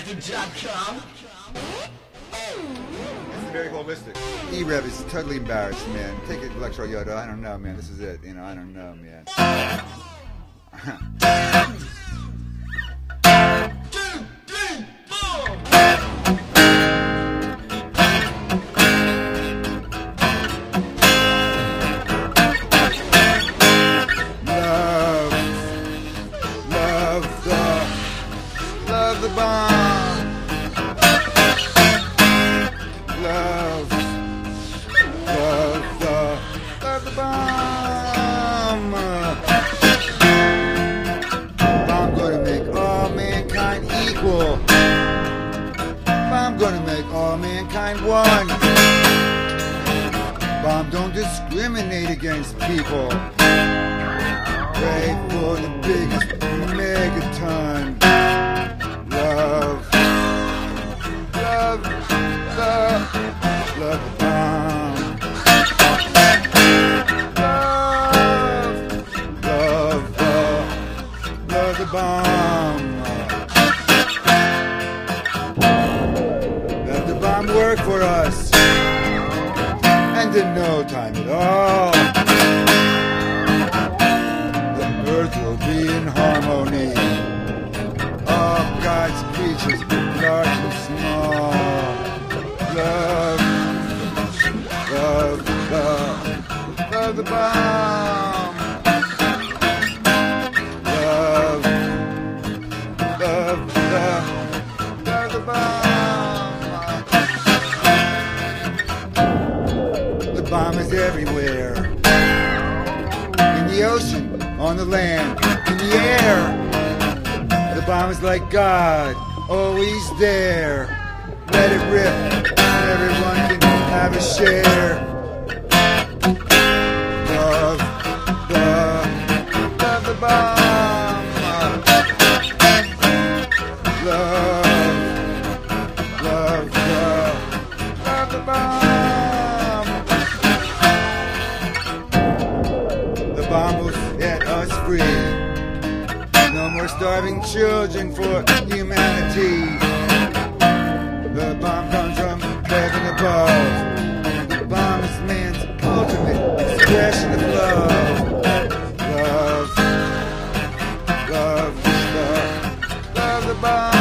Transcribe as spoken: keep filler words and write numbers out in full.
It's very holistic. E-Rev is totally embarrassed, man. Take it, Electro Yoda. I don't know, man. This is it. You know, I don't know, man. Love, love the, love the bomb. Love, love the, love the bomb. Bomb gonna make all mankind equal. Bomb gonna make all mankind one. Bomb don't discriminate against people. Pray for the biggest megaton. Love, love, love, love the bomb. Love, love, love, love the bomb. Let the bomb work for us. And in no time at all, the earth will be in harmony. All God's creatures, large and small. Love, love, love, love the bomb. Love, love, love, love the bomb. The bomb is everywhere. In the ocean, on the land, in the air. The bomb is like God, always there. Let it rip, everyone can have a share. Love, love, love the bomb. Love, love, love, love the bomb. The bomb will set us free. No more starving children for humanity. The bomb comes from heaven above. The bomb is man's ultimate expression of love. Love, love, love, love the bomb.